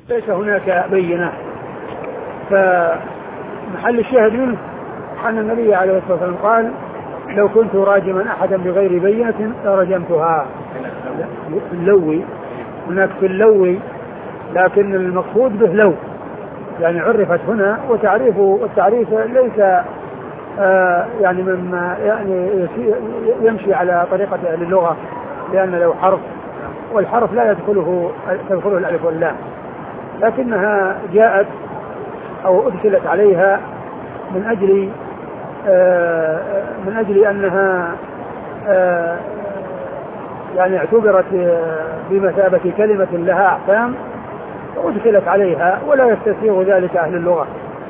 ليس هناك بينة. فمحل الشاهد منه أن النبي عليه الصلاة والسلام قال لو كنت راجما أحدا بغير بينة لرجمتها. اللوي هناك في اللوي، لكن المقصود به لو يعني عرفت هنا، والتعريف ليس يعني مما يعني يمشي على طريقة أهل اللغة، لأن لو حرف، والحرف لا تدخله الألف واللام، لكنها جاءت أو أدخلت عليها من أجل أنها يعني اعتبرت بمثابة كلمة لها أحكام وأدخلت عليها، ولا يستسيغ ذلك أهل اللغة.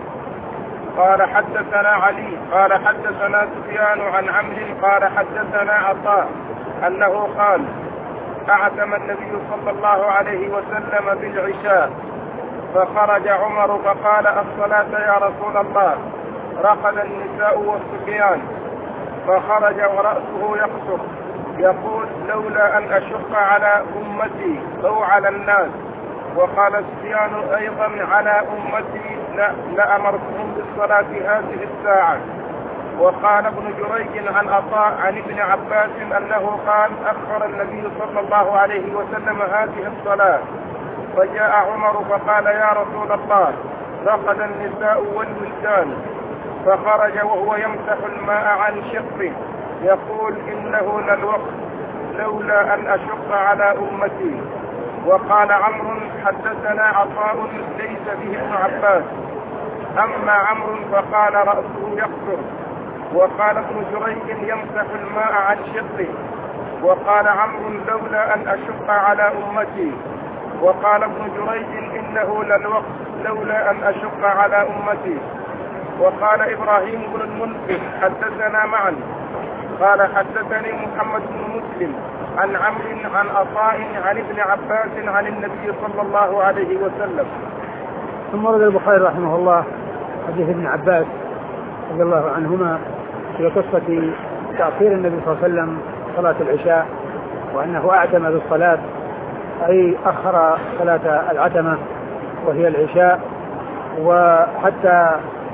قال حدثنا علي قال حدثنا سفيان عن عمرو قال حدثنا عطاء أنه قال أعتم النبي صلى الله عليه وسلم بالعشاء فخرج عمر فقال الصلاة يا رسول الله، رقد النساء والصبيان، فخرج ورأسه يقصر يقول لولا أن أشق على أمتي أو على الناس. وقال سفيان أيضا على أمتي لأمرتهم بالصلاة هذه الساعة. وقال ابن جريج عن عطاء عن ابن عباس أنه قال أخر النبي صلى الله عليه وسلم هذه الصلاة، فجاء عمر فقال يا رسول الله، رقد النساء والولدان، فخرج وهو يمسح الماء عن شقه يقول إنه للوقت لولا أن أشق على أمتي. وقال عمرو حدثنا عطاء ليس به ابن عباس، أما عمرو فقال رأسه يقصر. وقال ابن جريج يمسح الماء عن شقه. وقال عمرو لولا أن أشق على أمتي. وقال ابن جريج إنه للوقت لولا أن أشق على أمتي. وقال إبراهيم بن المنذر حدثنا معا قال حدثني محمد بن مسلم عن عمرو عن عطاء عن ابن عباس عن النبي صلى الله عليه وسلم. ثم ورد البخاري رحمه الله حديث ابن عباس رضي الله عنهما في قصة تأخير النبي صلى الله عليه وسلم صلاة العشاء، وأنه أعتم بالصلاة أي أخر صلاة العتمة وهي العشاء، وحتى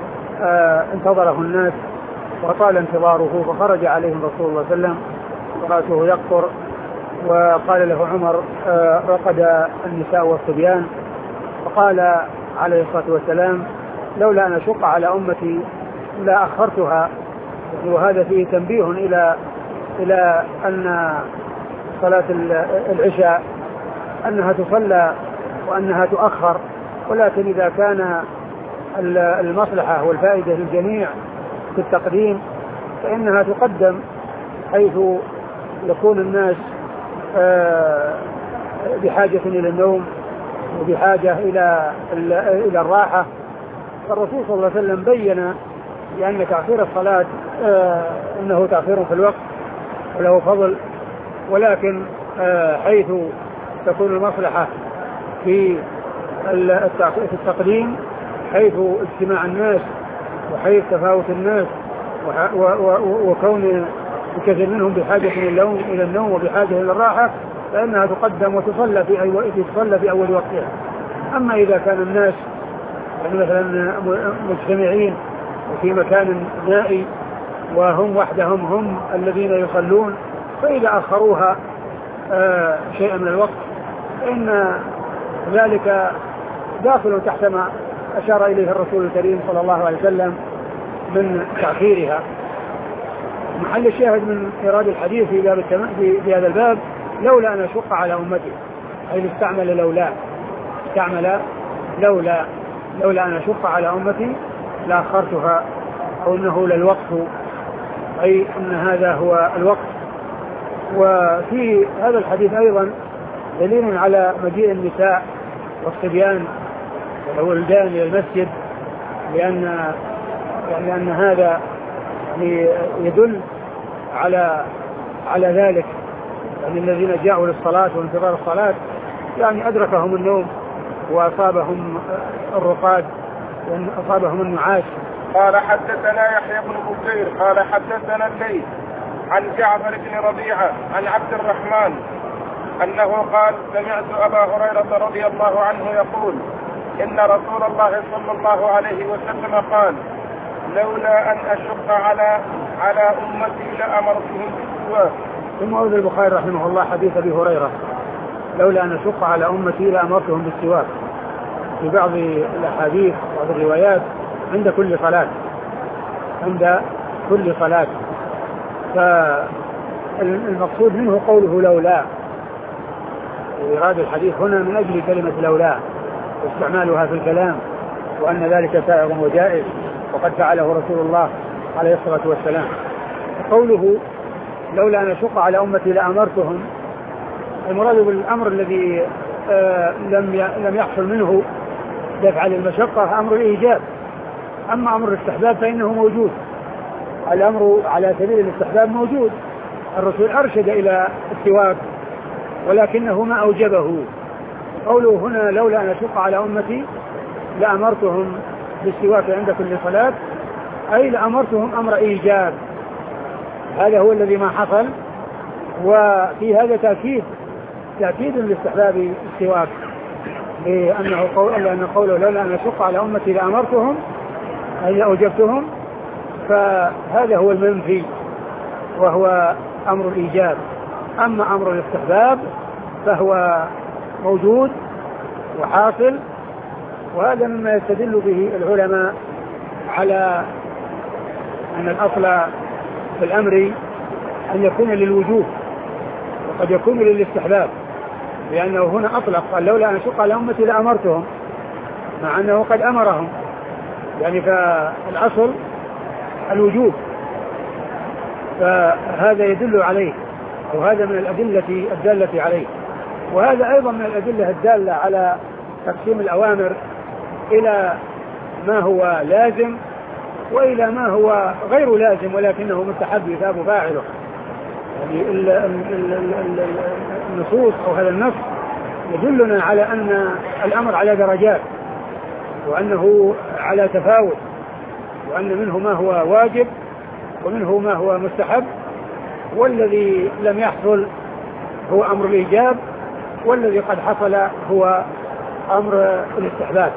انتظره الناس وطال انتظاره، فخرج عليهم رسول الله صلى الله عليه وسلم ورأسه يقطر، وقال له عمر رقد النساء والصبيان، فقال عليه الصلاة والسلام لولا أن أشق على أمتي لا أخرتها. وهذا فيه تنبيه إلى أن صلاة العشاء أنها تصلى وأنها تؤخر، ولكن إذا كان المصلحة والفائدة للجميع في التقديم فإنها تقدم، حيث يكون الناس بحاجة إلى النوم وبحاجة إلى الراحة. فالرسول صلى الله عليه وسلم بين لأن تأخير الصلاة أنه تأخير في الوقت وله فضل، ولكن حيث تكون المصلحة في التقديم حيث اجتماع الناس وحيث تفاوت الناس وكون كثير منهم بحاجة إلى النوم وبحاجة إلى الراحة، فإنها تقدم وتصلى في أول وقتها. أما إذا كان الناس يعني مثلا مجتمعين وفي مكان نائي وهم وحدهم هم الذين يصلون، فإذا أخروها شيئا من الوقت فإن ذلك داخل تحت ما أشار إليه الرسول الكريم صلى الله عليه وسلم من تأخيرها. محل الشاهد من إيراد الحديث في هذا الباب لولا أن أشق على أمتي، أي استعمل لولا أن أشق على أمتي لأخرتها، أو أنه للوقت، أي أن هذا هو الوقت. وفي هذا الحديث أيضا دليل على مجيء النساء والصبيان والولدان إلى المسجد، لأن هذا يدل على ذلك، يعني الذين جاءوا للصلاة وانتظار الصلاة يعني أدركهم النوم وأصابهم الرقاد وأصابهم النعاس. قال حدثنا يحيى بن بكير قال حدثنا الليث عن جعفر بن ربيعة عن عبد الرحمن أنه قال سمعت أبا هريرة رضي الله عنه يقول إن رسول الله صلى الله عليه وسلم قال لولا أن أشق على أمتي لأمرتهم بالسواك. ثم أورد البخاري رحمه الله حديث أبي هريرة لولا أن أشق على أمتي لأمرتهم بالسواك في بعض الأحاديث وبعض الروايات عند كل صلاة فالمقصود منه قوله لولا، وإراد الحديث هنا من أجل كلمة لولا واستعمالها في الكلام، وأن ذلك سائغ وجائز وقد فعله رسول الله عليه الصلاة والسلام. قوله لولا أن أشق على أمتي لأمرتهم، المراد بالأمر الذي لم يحصل منه دفع المشقة أمر الإيجاب. أما أمر الاستحباب فإنه موجود، الأمر على سبيل الاستحباب موجود، الرسول أرشد إلى السواك ولكنه ما أوجبه. قوله هنا لولا أن أشق على أمتي لأمرتهم بالسواك عند كل صلاة، أي لأمرتهم أمر إيجاب، هذا هو الذي ما حصل. وفي هذا تأكيد لاستحباب السواك، لأن قوله لولا أن أشق على أمتي لأمرتهم أي لأوجبتهم، فهذا هو المنفي وهو أمر الإيجاب. أما أمر الاستحباب فهو موجود وحاصل، وهذا مما يستدل به العلماء على أن الأصل في الأمر أن يكون للوجوب وقد يكون للاستحباب، لأنه هنا أطلق قال لولا أن أشق على أمتي لأمرتهم، مع أنه قد أمرهم، يعني فالأصل الوجوب، فهذا يدل عليه، وهذا من الأدلة الدالة عليه. وهذا أيضا من الأدلة الدالة على تقسيم الأوامر إلى ما هو لازم وإلى ما هو غير لازم ولكنه مستحب يثاب فاعله. يعني النصوص أو هذا النص يدلنا على أن الأمر على درجات، وأنه على تفاوت، وأن منه ما هو واجب ومنه ما هو مستحب، والذي لم يحصل هو أمر الإيجاب، والذي قد حصل هو أمر الاستحباب.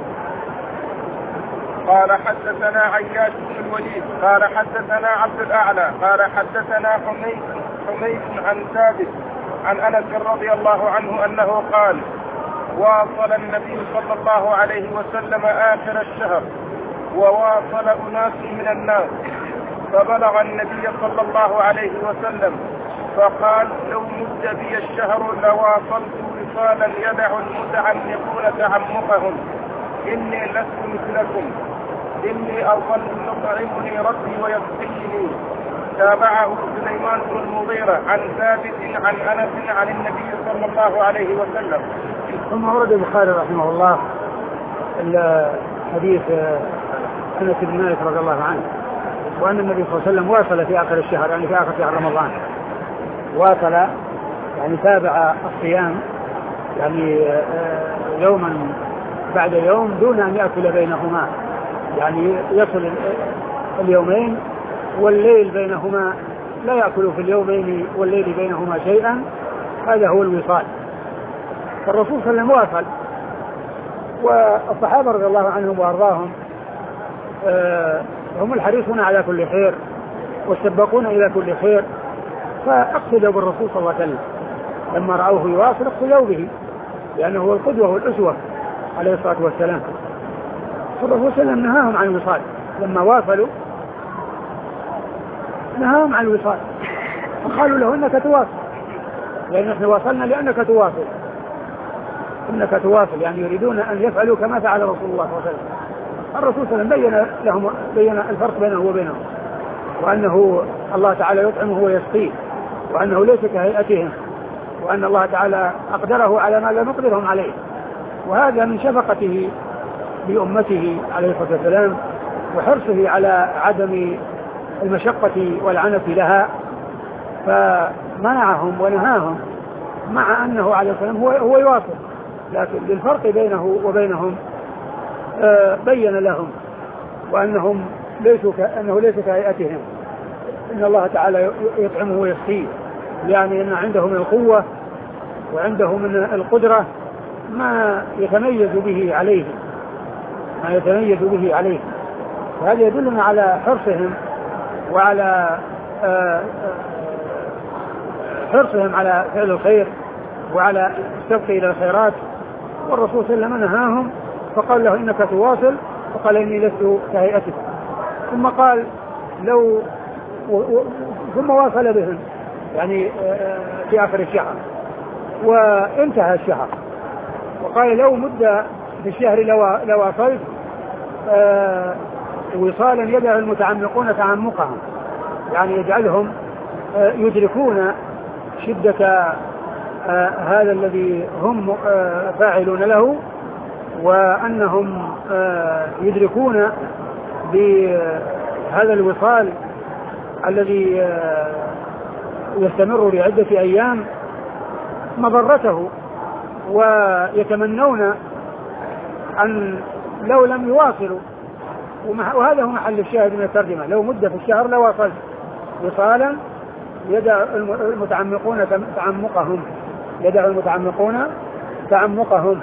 قال حدثنا عياش بن الوليد قال حدثنا عبد الأعلى قال حدثنا حميد عن ثابت عن أنس رضي الله عنه أنه قال واصل النبي صلى الله عليه وسلم آخر الشهر وواصل أناس من الناس، فبلغ النبي صلى الله عليه وسلم فقال لو مد بي الشهر لواصلت وصالا يدع المتعمقون تعمقهم، إني لست مثلكم، إني أظن يطعمني ربي ويسقيني. تابعه سليمان بن المغيرة عن ثابت عن أنس عن النبي صلى الله عليه وسلم. ثم ورد البخاري رحمه الله حديث أنس بن مالك رضي الله عنه، وأن النبي صلى الله عليه وسلم واصل في آخر الشهر، يعني في آخر شهر رمضان، واصل يعني تابع الصيام، يعني يوما بعد يوم دون أن يأكل بينهما، يعني يصل اليومين والليل بينهما، لا يأكل في اليومين والليل بينهما شيئا، هذا هو الوصال. فالرسول صلى الله عليه وسلم واصل، والصحابة رضي الله عنهم وأرضاهم هم الحريصون على كل خير والسباقون إلى كل خير، فاقتدوا بالرسول صلى الله عليه وسلم لما رأوه يواصل اقتدوا به، لأنه هو القدوة والأسوة عليه الصلاة والسلام. فالرسول صلى الله عليه وسلم نهاهم عن الوصال، لما واصلوا نهاهم عن الوصال، فقالوا له إنك تواصل، لأن نحن واصلنا لأنك تواصل، إنك تواصل، يعني يريدون أن يفعلوا كما فعل رسول الله صلى الله عليه وسلم. الرسول صلى الله عليه وسلم بين الفرق بينه وبينهم، وأنه الله تعالى يطعمه ويسقيه، وأنه ليس كهيئتهم، وأن الله تعالى أقدره على ما لا نقدرهم عليه، وهذا من شفقته بأمته عليه الصلاة والسلام وحرصه على عدم المشقة والعنف لها، فمنعهم ونهاهم، مع أنه عليه الصلاة والسلام هو يواصل، لكن للفرق بينه وبينهم بين لهم وأنهم أنه ليس كهيئتهم، إن الله تعالى يطعمه ويسقيه، يعني أن عنده من القوة وعنده من القدرة ما يتميز به عليه وهذا يدلنا على حرصهم وعلى حرصهم على فعل الخير وعلى السبق إلى الخيرات. والرسول صلى الله عليه وسلم نهاهم فقال له إنك تواصل، فقال إني لست كهيئتك، ثم قال ثم واصل بهم يعني في آخر الشهر وانتهى الشهر، وقال لو مد في الشهر لواصلت وصالا يدعو المتعمقون تعمقهم، يعني يجعلهم يدركون شدة هذا الذي هم فاعلون له، وأنهم يدركون بهذا الوصال الذي يستمر لعدة أيام مضرته، ويتمنون أن لو لم يواصلوا، وهذا هو محل الشاهد من الترجمة، لو مد في الشهر لواصل وصالا يدع المتعمقون تعمقهم.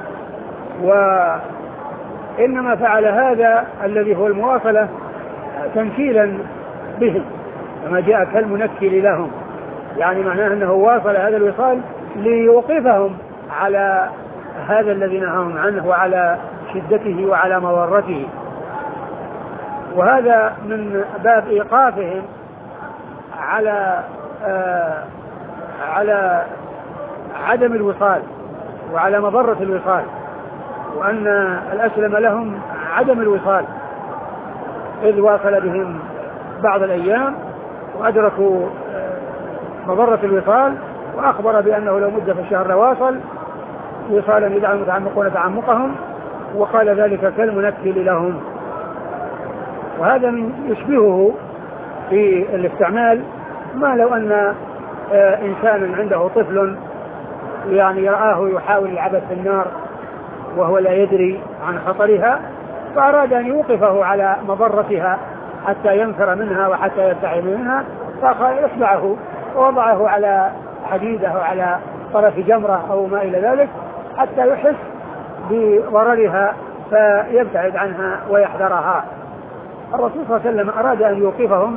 وإنما فعل هذا الذي هو المواصلة تنكيلا بهم، كما جاء كالمنكل لهم، يعني معناه أنه واصل هذا الوصال ليوقفهم على هذا الذي نهاهم عنه وعلى شدته وعلى مضرته. وهذا من باب إيقافهم على عدم الوصال وعلى مضرة الوصال، وأن الأسلم لهم عدم الوصال، إذ واصل بهم بعض الأيام وأدركوا مضرة الوصال، وأخبر بأنه لو مد في الشهر لواصل وصالا يدعو المتعمقون تعمقهم، وقال ذلك كالمنكل لهم. وهذا من يشبهه في الاستعمال ما لو أن إنسانا عنده طفل يعني يرآه يحاول العبث في النار وهو لا يدري عن خطرها، فأراد أن يوقفه على مضرتها حتى ينفر منها وحتى يبتعد منها، فيخدعه ووضعه على حديدة أو على طرف جمرة أو ما إلى ذلك حتى يحس بضررها فيبتعد عنها ويحذرها. الرسول صلى الله عليه وسلم أراد أن يوقفهم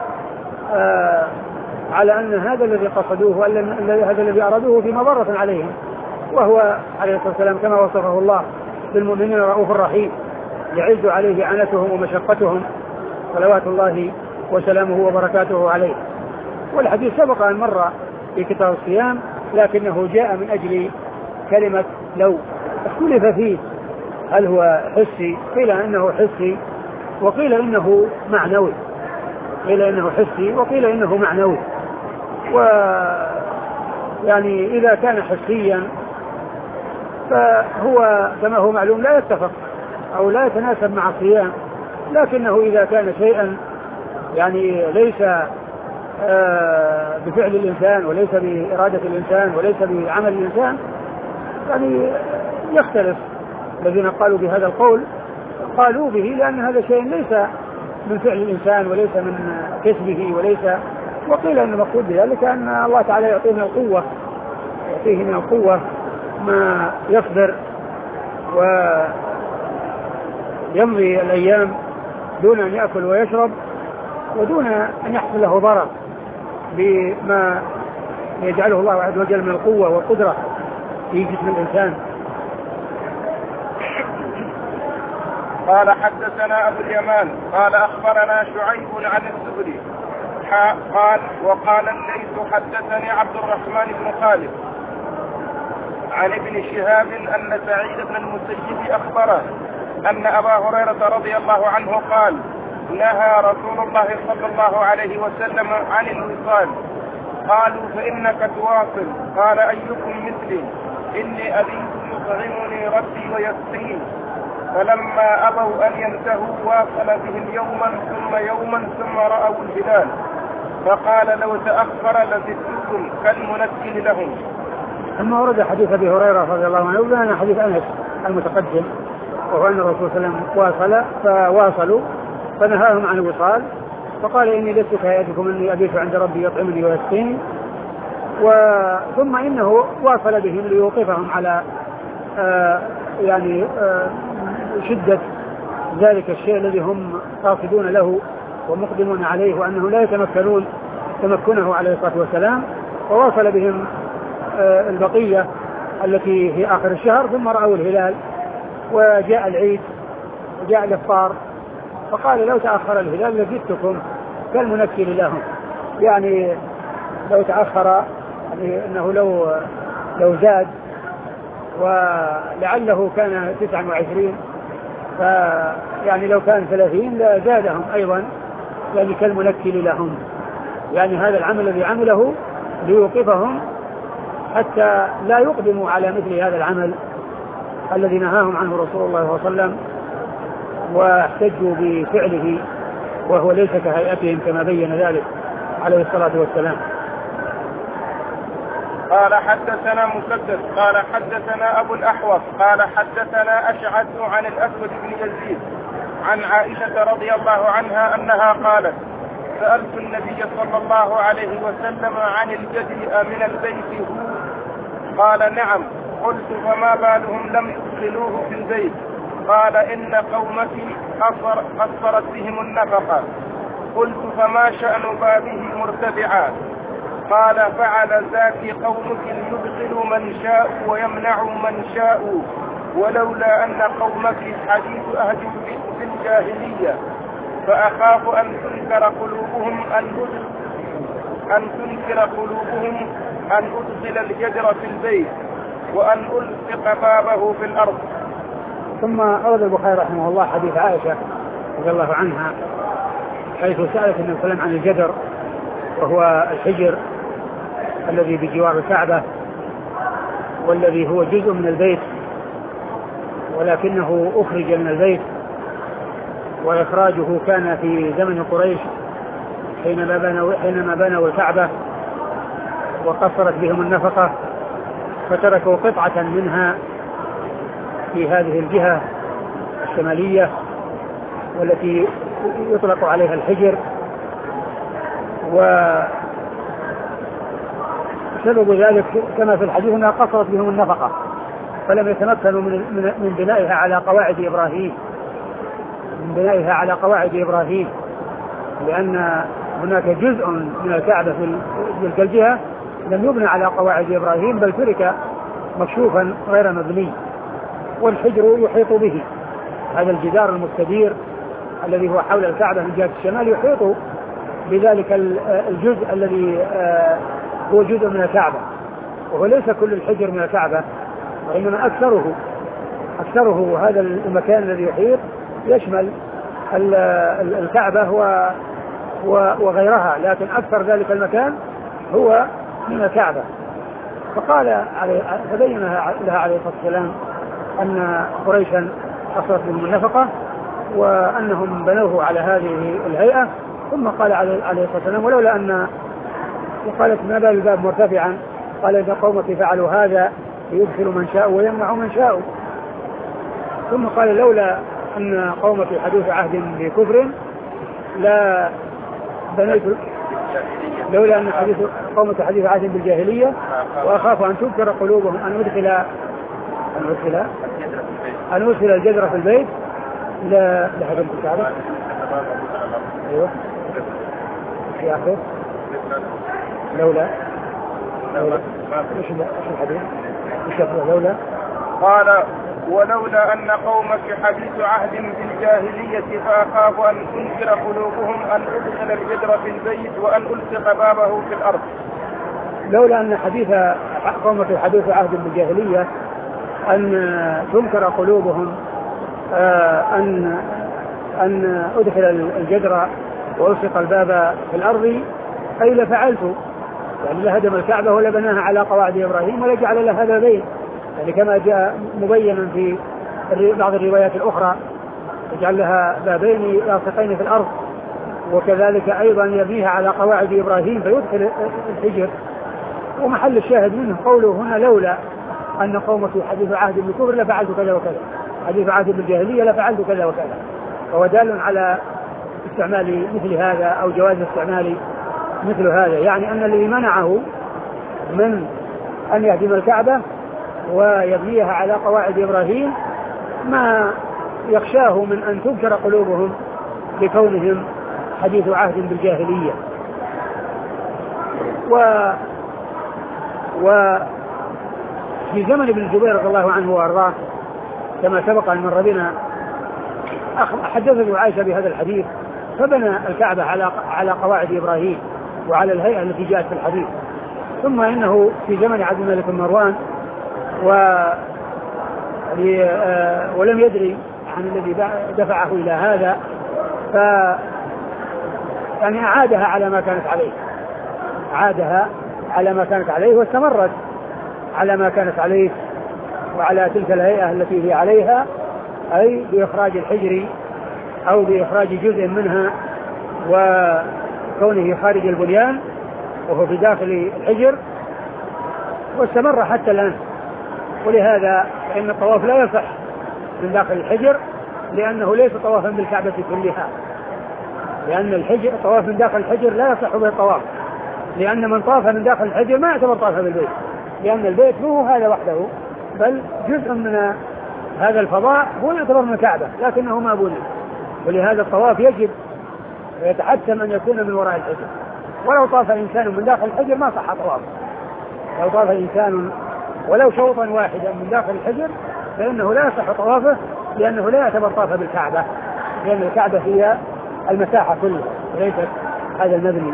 على أن هذا الذي قصدوه هذا الذي أرادوه في مضرة عليهم، وهو عليه الصلاة والسلام كما وصفه الله بالمؤمنين رؤوف رحيم، يعز عليه عنتهم ومشقتهم صلوات الله وسلامه وبركاته عليه. والحديث سبق أن مر في كتاب الصيام، لكنه جاء من أجل كلمة لو، اختلف فيه هل هو حسي، قيل إنه حسي وقيل إنه معنوي، وقيل إنه معنوي. ويعني إذا كان حسيا فهو كما هو معلوم لا يتفق أو لا يتناسب مع الصيام، لكنه إذا كان شيئا يعني ليس بفعل الإنسان وليس بإرادة الإنسان وليس بعمل الإنسان، يعني يختلف. الذين قالوا بهذا القول قالوا به لأن هذا شيء ليس من فعل الإنسان وليس من كسبه وقيل أن المقصود بذلك أن الله تعالى يعطيه من القوة ما يصبر ويمضي الأيام دون أن يأكل ويشرب ودون أن يحصل له ضرر بما يجعله الله عز وجل من القوة والقدرة في جسم الإنسان. قال حدثنا أبو اليمان قال أخبرنا شعيب عن الزهري قال وقال الليث حدثني عبد الرحمن بن خالد عن ابن شهاب أن سعيد بن المسيب أخبره أن أبا هريرة رضي الله عنه قال نهى رسول الله صلى الله عليه وسلم عن الوصال. قالوا فإنك تواصل، قال أيكم مثلي إني أبيت يطعمني ربي ويسقين. فلما أبوا أن ينتهوا واصل بهم يوما ثم رأوا الهلال، فقال لو تأخر لزدتكم كالمنكل لهم. ثم ورد حديث أبي هريرة رضي الله عنه وبين حديث أنس المتقدم، وهو أن الرسول صلى الله عليه وسلم فواصلوا فنهاهم عن الوصال، فقال إني لست كهيئتكم إني أبيت عند ربي يطعمني ويسقيني. ثم إنه واصل بهم ليوقفهم على شدة ذلك الشيء الذي هم قاصدون له ومقدمون عليه، وأنه لا يتمكنون تمكنه عليه الصلاة والسلام، وواصل بهم البقية التي في آخر الشهر. ثم رأوا الهلال وجاء العيد وجاء الإفطار، فقال لو تأخر الهلال لزدتكم كالمنكل لهم، يعني لو تأخر يعني أنه لو زاد ولعله كان 29 فيعني لو كان 30 لزادهم أيضا، يعني كالمنكل لهم، يعني هذا العمل الذي عمله ليوقفهم حتى لا يقدموا على مثل هذا العمل الذي نهاهم عنه رسول الله صلى الله عليه وسلم واحتجوا بفعله، وهو ليس كهيئتهم كما بين ذلك عليه الصلاة والسلام. قال حدثنا مسدد قال حدثنا أبو الأحوص قال حدثنا أشعث عن الأسود بن يزيد عن عائشة رضي الله عنها أنها قالت: سألت النبي صلى الله عليه وسلم عن الجدي من البيت هو؟ قال: نعم. قلت: فما بالهم لم يدخلوه في البيت؟ قال: إن قومتي قصرت بهم النفقة. قلت: فما شأن بابه مرتفعا؟ قال: فعل ذاك قومك ليدخلوا من شاء ويمنعوا من شاء، ولولا أن قومك حديث أهل في الجاهلية فأخاف أن تنكر قلوبهم أن أدخل الجدر في البيت وأن ألصق بابه في الأرض. ثم أورد البخاري رحمه الله حديث عائشة رضي الله عنها حيث سألت النبي صلى الله عليه وسلم عن الجدر، وهو الحجر الذي بجوار الكعبة والذي هو جزء من البيت ولكنه أخرج من البيت، وإخراجه كان في زمن قريش حينما بنوا الكعبة وقصرت بهم النفقة، فتركوا قطعة منها في هذه الجهة الشمالية والتي يطلق عليها الحجر، وسبب ذلك كما في الحديث أنها قصرت بهم النفقة فلم يتمكنوا من بنائها على قواعد إبراهيم، لأن هناك جزء من الكعبة في تلك الجهة لم يبنى على قواعد إبراهيم بل ترك مكشوفا غير مبني، والحجر يحيط به. هذا الجدار المستدير الذي هو حول الكعبة من جهة الشمال يحيط بذلك الجزء الذي هو جزء من الكعبة، وهو ليس كل الحجر من الكعبة وإنما أكثره هذا المكان الذي يحيط يشمل الكعبة وغيرها، لكن أكثر ذلك المكان هو من الكعبة. فبين لها عليه الصلاة والسلام أن قريشا قصرت بهم النفقة وأنهم بنوه على هذه الهيئة. ثم قال عليه الصلاة والسلام: ولولا أن، وقالت: ما بال الباب مرتفعا؟ قال: إن قومك فعلوا هذا ليدخلوا من شاء ويمنعوا من شاء. ثم قال: لولا أن قومك حديث عهد بكفر لا بنيت، لولا أن قومك حديث عهد بالجاهلية وأخاف أن تنكر قلوبهم أن أدخل الجدر في البيت لهدمت الكعبة. أيوه في آخر لولا ايش الحديث؟ لولا قال: ولولا أن قومك حديث عهد بالجاهلية فأخاف أن تنكر قلوبهم أن أدخل الجدر في البيت وأن ألصق بابه في الأرض. لولا أن قومك حديث عهد بالجاهلية أن تنكر قلوبهم أن أدخل الجدر وألصق الباب في الأرض أي لفعلت، يعني لهدم الكعبة ولا بناها على قواعد إبراهيم ولا جعل لها بابين، يعني كما جاء مبينا في بعض الروايات الأخرى يجعل لها بابين لاصقين في الأرض، وكذلك أيضا يبنيها على قواعد إبراهيم فيدخل الحجر. ومحل الشاهد منه قوله هنا: لولا أن قومك حديث عهد بالكفر لفعلت كذا وكذا، حديث عهد بالجاهلية لفعلت كذا وكذا، فهو دال على استعمال مثل هذا أو جواز استعمال مثل هذا، يعني أن الذي منعه من أن يهدم الكعبة ويبنيها على قواعد إبراهيم ما يخشاه من أن تبشر قلوبهم لكونهم حديث عهد بالجاهلية. وفي زمن ابن الزبير رضي الله عنه وأرضاه كما سبق أن مر بنا حدثته عائشة بهذا الحديث، فبنى الكعبة على قواعد إبراهيم وعلى الهيئة التي جاءت في الحديث. ثم إنه في زمن عبد الملك بن مروان ولم يدري عن الذي دفعه إلى هذا، يعني أعادها على ما كانت عليه، أعادها على ما كانت عليه واستمرت على ما كانت عليه وعلى تلك الهيئة التي هي عليها، أي بإخراج الحجر أو بإخراج جزء منها وكونه خارج البنيان وهو في داخل الحجر، واستمر حتى الآن. ولهذا فإن الطواف لا يصح من داخل الحجر لأنه ليس طوافا بالكعبة كلها، لأن الطواف من داخل الحجر لا يصح به الطواف، لأن من طاف من داخل الحجر ما يعتبر طاف بالبيت، لأن البيت هو هذا وحده بل جزء من هذا الفضاء هو يعتبر من الكعبة لكنه ما بني، ولهذا الطواف يجب ويتحتم أن يكون من وراء الحجر. ولو طاف إنسان من داخل الحجر ما صح طواف، لو طاف إنسان ولو شوطا واحدا من داخل الحجر فإنه لا يصح طوافه، لأنه لا يعتبر طاف بالكعبة، لأن الكعبة هي المساحة كلها وليست هذا المبني.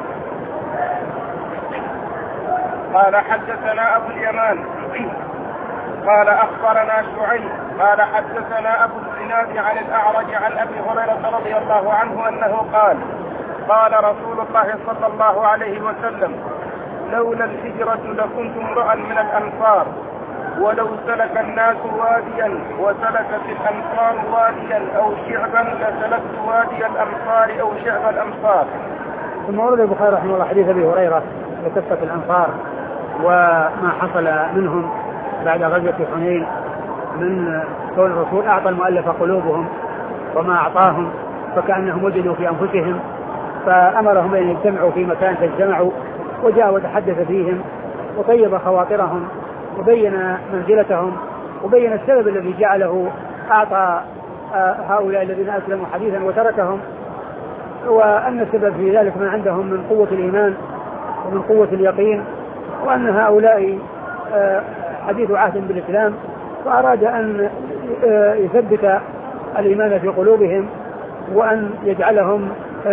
قال حدثنا أبو اليمان قال أخبرنا شعيب قال حدثنا أبو الزناد عن الأعرج عن أبي هريرة رضي الله عنه أنه قال رسول الله صلى الله عليه وسلم: لولا الهجرة لكنت امرأ من الأنصار، ولو سلك الناس واديا وسلكت الأنصار واديا أو شعبا لسلكت وادي الأمصار أو شعب الأمصار. ثم ورد البخاري رحمه الله حديث أبي هريرة لقصة الأنصار وما حصل منهم بعد غزوة حنين من كون الرسول أعطى المؤلف قلوبهم وما أعطاهم فكأنهم وجدوا في أنفسهم، فأمرهم أن يجتمعوا في مكان فاجتمعوا وجاء وتحدث فيهم وطيب خواطرهم وبين منزلتهم وبين السبب الذي جعله أعطى هؤلاء الذين أسلموا حديثا وتركهم، وأن السبب في ذلك ما عندهم من قوة الإيمان ومن قوة اليقين، وأن هؤلاء حديث عهد بالإسلام، فأراد أن يثبت الإيمان في قلوبهم وأن يجعلهم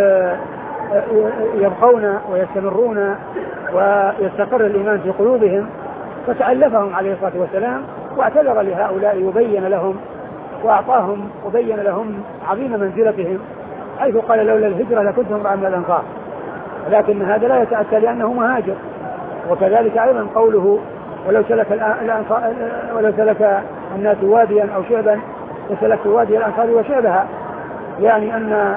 يبقون ويستمرون ويستقر الإيمان في قلوبهم، فتألفهم عليه الصلاة والسلام واعتذر لهؤلاء وبين لهم وأعطاهم وبين لهم عظيم منزلتهم، حيث قال: لولا الهجرة لكنت امرأ من الأنصار، لكن هذا لا يتأتى لأنه مهاجر. وكذلك أيضا قوله: ولو سلك الناس واديا أو شعبا لسلكت وادي الأنصار وشعبها، يعني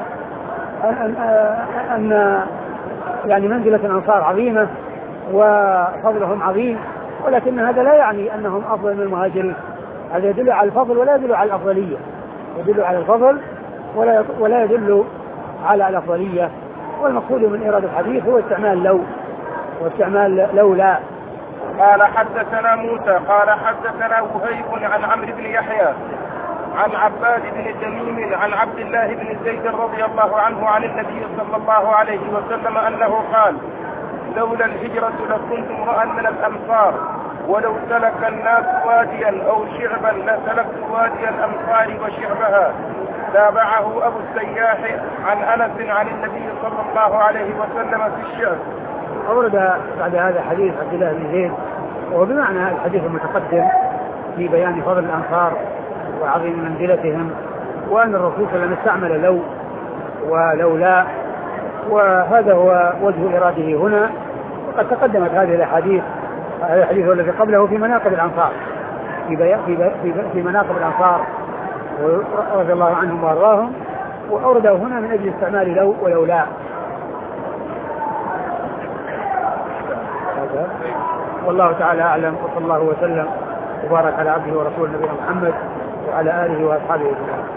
أن يعني منزلة الأنصار عظيمة وفضلهم عظيم، ولكن هذا لا يعني أنهم أفضل من المهاجرين، هذا يدل على الفضل ولا يدل على الأفضلية، يدل على الفضل ولا يدل على الأفضلية. والمقصود من إيراد الحديث هو استعمال لو واستعمال لولا. قال حدثنا موسى قال حدثنا وهيب عن عمرو بن يحيى عن عباد بن تميم عن عبد الله بن زيد رضي الله عنه عن النبي صلى الله عليه وسلم أنه قال: لولا الهجرة لكنت امرأ من الأمصار، ولو سلك الناس واديا أو شعبا لسلكت وادي الأمصار وشعبها. تابعه أبو السياح عن أنس عن النبي صلى الله عليه وسلم في الشعب. أورد بعد هذا حديث عبد الله بن زيد وهو بمعنى الحديث المتقدم في بيان فضل الأنصار وعظيم منزلتهم، وأن الرسول صلى الله عليه وسلم استعمل لو ولولا، وهذا هو وجه إراده هنا. وقد تقدمت هذه الأحاديث، هذا الحديث الذي قبله في مناقب الأنصار، في مناقب الأنصار رضي الله عنهم وارضاهم، وأورده هنا من أجل استعمال لو ولولا. والله تعالى أعلم، وصلى الله وسلم وبارك على عبده ورسوله نبينا محمد وعلى آله وأصحابه أجمعين.